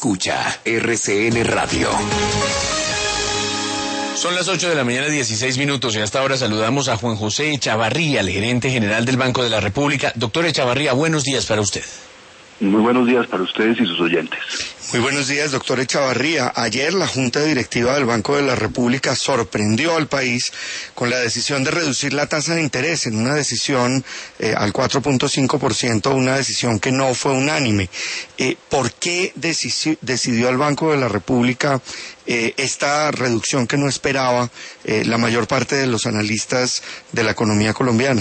escucha RCN Radio. Son las 8 de la mañana, 16 minutos, y hasta ahora saludamos a Juan José Echavarría, el gerente general del Banco de la República. Doctor Echavarría, buenos días para usted. Muy buenos días para ustedes y sus oyentes. Muy buenos días, doctor Echavarría. Ayer la Junta Directiva del Banco de la República sorprendió al país con la decisión de reducir la tasa de interés en una decisión al 4.5%, una decisión que no fue unánime. ¿Por qué decidió el Banco de la República esta reducción que no esperaba la mayor parte de los analistas de la economía colombiana?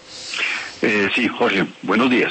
Sí, Jorge, buenos días.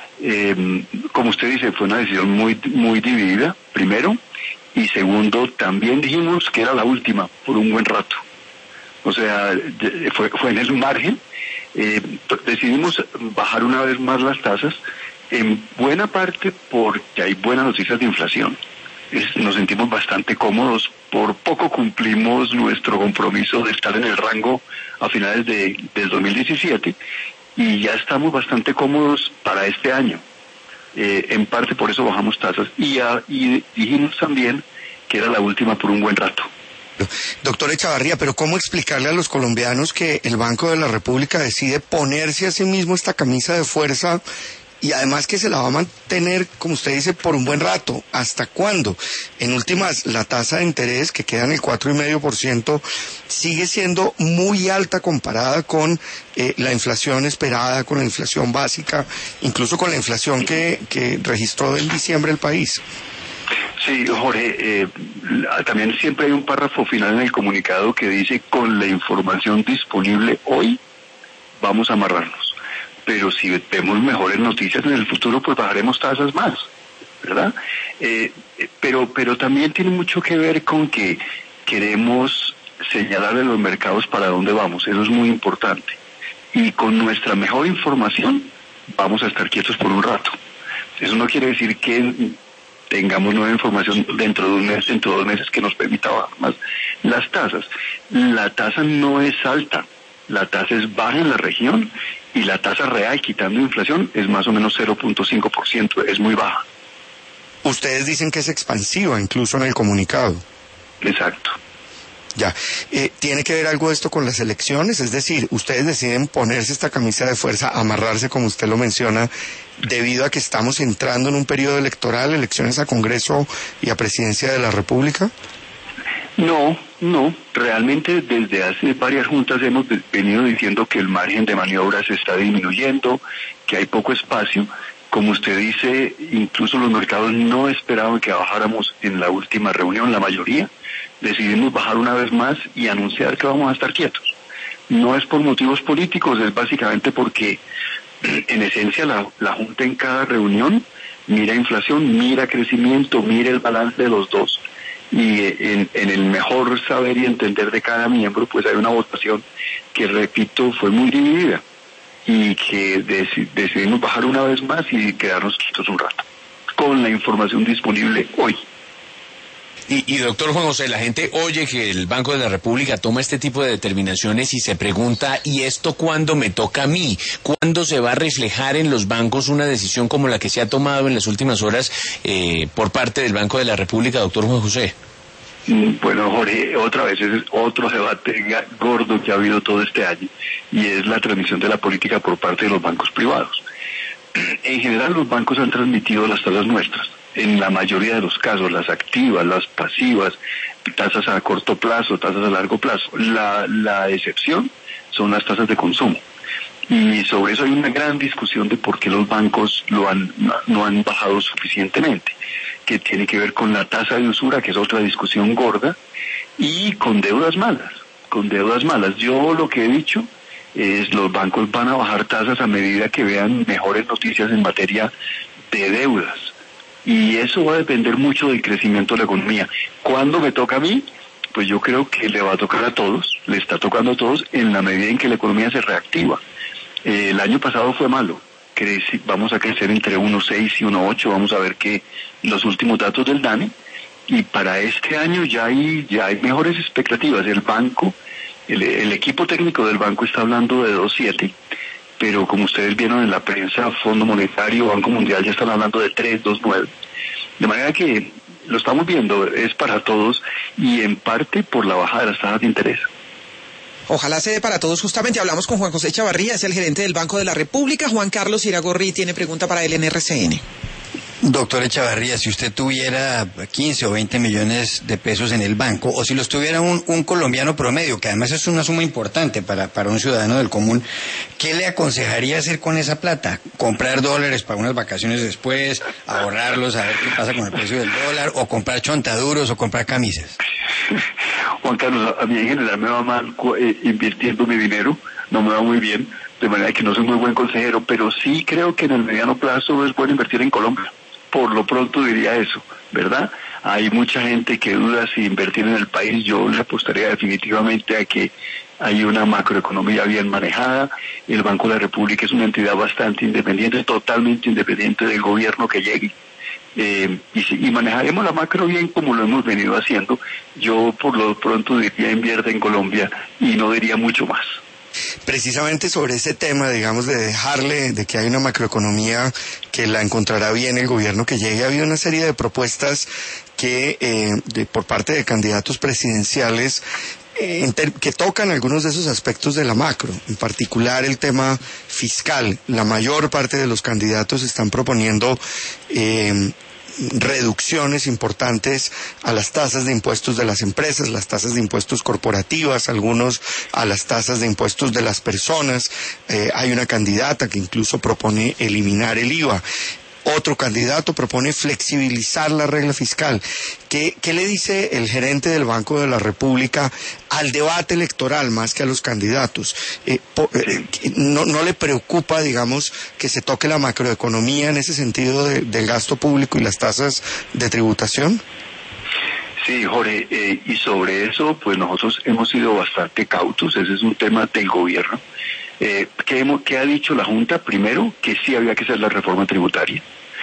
Como usted dice, fue una decisión muy dividida, primero, y segundo, también dijimos que era la última por un buen rato. O sea, fue en el margen. Decidimos bajar una vez más las tasas, en buena parte porque hay buenas noticias de inflación. Nos sentimos bastante cómodos, por poco cumplimos nuestro compromiso de estar en el rango a finales del 2017, y ya estamos bastante cómodos para este año. En parte por eso bajamos tasas y dijimos también que era la última por un buen rato. Doctor Echavarría, pero ¿cómo explicarle a los colombianos que el Banco de la República decide ponerse a sí mismo esta camisa de fuerza y además que se la va a mantener, como usted dice, por un buen rato? ¿Hasta cuándo? En últimas, la tasa de interés, que queda en el 4,5%, sigue siendo muy alta comparada con la inflación esperada, con la inflación básica, incluso con la inflación que registró en diciembre el país. Sí, Jorge, también siempre hay un párrafo final en el comunicado que dice: con la información disponible hoy, vamos a amarrarnos. Pero si vemos mejores noticias en el futuro, pues bajaremos tasas más, ¿verdad? Pero también tiene mucho que ver con que queremos señalarle a los mercados para dónde vamos. Eso es muy importante. Y con nuestra mejor información vamos a estar quietos por un rato. Eso no quiere decir que tengamos nueva información dentro de un mes, dentro de 2 meses, que nos permita bajar más las tasas. La tasa no es alta. La tasa es baja en la región y la tasa real, quitando inflación, es más o menos 0.5%, es muy baja. Ustedes dicen que es expansiva, incluso en el comunicado. Exacto. Ya. ¿Tiene que ver algo esto con las elecciones? Es decir, ustedes deciden ponerse esta camisa de fuerza, amarrarse, como usted lo menciona, debido a que estamos entrando en un periodo electoral, elecciones a Congreso y a Presidencia de la República. No, realmente desde hace varias juntas hemos venido diciendo que el margen de maniobra se está disminuyendo, que hay poco espacio. Como usted dice, incluso los mercados no esperaban que bajáramos en la última reunión, la mayoría. Decidimos bajar una vez más y anunciar que vamos a estar quietos. No es por motivos políticos, es básicamente porque en esencia la Junta en cada reunión mira inflación, mira crecimiento, mira el balance de los dos. Y en el mejor saber y entender de cada miembro, pues hay una votación que, repito, fue muy dividida y que decidimos bajar una vez más y quedarnos quietos un rato con la información disponible hoy. Y doctor Juan José, la gente oye que el Banco de la República toma este tipo de determinaciones y se pregunta: ¿y esto cuándo me toca a mí? ¿Cuándo se va a reflejar en los bancos una decisión como la que se ha tomado en las últimas horas por parte del Banco de la República, doctor Juan José? Bueno, Jorge, otra vez es otro debate gordo que ha habido todo este año, y es la transmisión de la política por parte de los bancos privados. En general, los bancos han transmitido las tasas nuestras. En la mayoría de los casos, las activas, las pasivas, tasas a corto plazo, tasas a largo plazo. La excepción son las tasas de consumo. Y sobre eso hay una gran discusión de por qué los bancos no han bajado suficientemente, que tiene que ver con la tasa de usura, que es otra discusión gorda, y con deudas malas. Yo lo que he dicho es: los bancos van a bajar tasas a medida que vean mejores noticias en materia de deudas. Y eso va a depender mucho del crecimiento de la economía. ¿Cuándo me toca a mí? Pues yo creo que le va a tocar a todos, le está tocando a todos en la medida en que la economía se reactiva. El año pasado fue malo, vamos a crecer entre 1.6 y 1.8, vamos a ver que los últimos datos del DANE, y para este año ya hay mejores expectativas. El banco, el equipo técnico del banco está hablando de 2.7, pero como ustedes vieron en la prensa, Fondo Monetario, Banco Mundial ya están hablando de 3, 2.9. De manera que lo estamos viendo, es para todos y en parte por la bajada de las tasas de interés. Ojalá se dé para todos. Justamente hablamos con Juan José Echavarría, es el gerente del Banco de la República. Juan Carlos Iragorri tiene pregunta para él en RCN. Doctor Echavarría, si usted tuviera 15 o 20 millones de pesos en el banco, o si los tuviera un colombiano promedio, que además es una suma importante para un ciudadano del común, ¿qué le aconsejaría hacer con esa plata? ¿Comprar dólares para unas vacaciones después, ahorrarlos, a ver qué pasa con el precio del dólar, o comprar chontaduros, o comprar camisas? Juan Carlos, a mí en general me va mal invirtiendo mi dinero, no me va muy bien, de manera que no soy muy buen consejero, pero sí creo que en el mediano plazo es bueno invertir en Colombia. Por lo pronto diría eso, ¿verdad? Hay mucha gente que duda si invertir en el país. Yo le apostaría definitivamente a que hay una macroeconomía bien manejada. El Banco de la República es una entidad bastante independiente, totalmente independiente del gobierno que llegue. Y manejaremos la macro bien como lo hemos venido haciendo. Yo por lo pronto diría invierte en Colombia y no diría mucho más. Precisamente sobre ese tema, digamos, de que hay una macroeconomía que la encontrará bien el gobierno que llegue, ha habido una serie de propuestas que por parte de candidatos presidenciales que tocan algunos de esos aspectos de la macro, en particular el tema fiscal. La mayor parte de los candidatos están proponiendo reducciones importantes a las tasas de impuestos de las empresas, las tasas de impuestos corporativas, algunos a las tasas de impuestos de las personas. Hay una candidata que incluso propone eliminar el IVA. Otro candidato propone flexibilizar la regla fiscal. ¿Qué le dice el gerente del Banco de la República al debate electoral más que a los candidatos? ¿No le preocupa, digamos, que se toque la macroeconomía en ese sentido del gasto público y las tasas de tributación? Sí, Jorge, y sobre eso, pues nosotros hemos sido bastante cautos. Ese es un tema del gobierno. ¿Qué ha dicho la Junta? Primero, que sí había que hacer la reforma tributaria.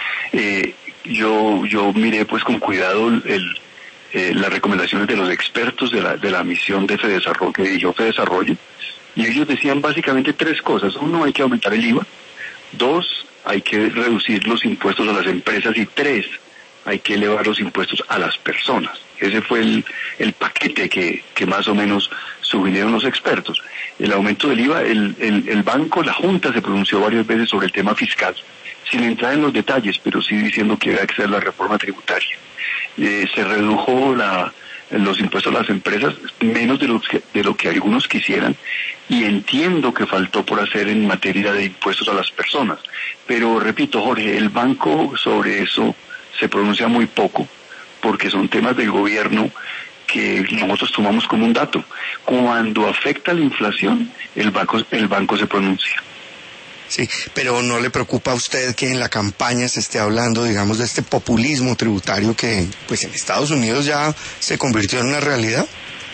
Yo miré pues con cuidado las recomendaciones de los expertos de la misión de FEDESarrollo, que dirigió FEDESarrollo, y ellos decían básicamente tres cosas. Uno, hay que aumentar el IVA. Dos, hay que reducir los impuestos a las empresas. Y tres, hay que elevar los impuestos a las personas. Ese fue el paquete que más o menos sugirieron los expertos. El aumento del IVA, el banco, la Junta se pronunció varias veces sobre el tema fiscal, sin entrar en los detalles, pero sí diciendo que había que hacer la reforma tributaria. Se redujo los impuestos a las empresas menos de lo que algunos quisieran, y entiendo que faltó por hacer en materia de impuestos a las personas. Pero repito, Jorge, el banco sobre eso se pronuncia muy poco, porque son temas del gobierno que nosotros tomamos como un dato. Cuando afecta la inflación, el banco se pronuncia. Sí, pero ¿no le preocupa a usted que en la campaña se esté hablando, digamos, de este populismo tributario que, pues, en Estados Unidos ya se convirtió en una realidad?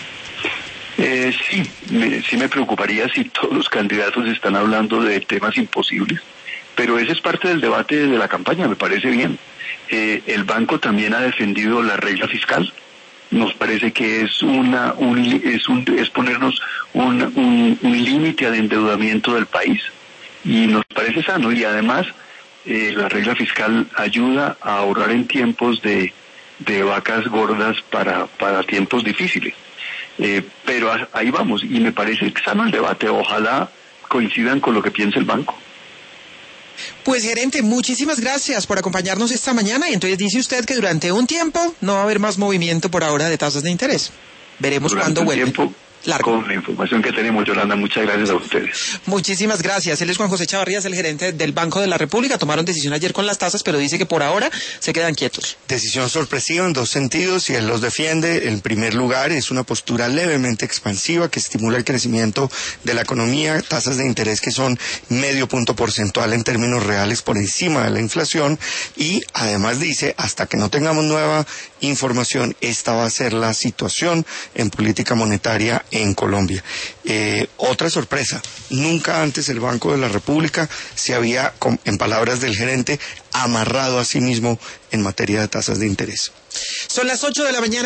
Sí me preocuparía si todos los candidatos están hablando de temas imposibles, pero ese es parte del debate de la campaña, me parece bien. El banco también ha defendido la regla fiscal. Nos parece que es ponernos un límite al endeudamiento del país, y nos parece sano. Y además la regla fiscal ayuda a ahorrar en tiempos de vacas gordas para tiempos difíciles. Pero ahí vamos, y me parece sano el debate. Ojalá coincidan con lo que piensa el banco. Pues, gerente, muchísimas gracias por acompañarnos esta mañana. Y entonces dice usted que durante un tiempo no va a haber más movimiento por ahora de tasas de interés. Veremos cuándo vuelve. Largo. Con la información que tenemos, Yolanda, muchas gracias a ustedes. Muchísimas gracias. Él es Juan José Echavarría, es el gerente del Banco de la República. Tomaron decisión ayer con las tasas, pero dice que por ahora se quedan quietos. Decisión sorpresiva en dos sentidos, y él los defiende. En primer lugar, es una postura levemente expansiva que estimula el crecimiento de la economía, tasas de interés que son 0,5 punto porcentual en términos reales por encima de la inflación, y además dice, hasta que no tengamos nueva información, esta va a ser la situación en política monetaria en Colombia. Otra sorpresa, nunca antes el Banco de la República se había, en palabras del gerente, amarrado a sí mismo en materia de tasas de interés. Son las 8 de la mañana.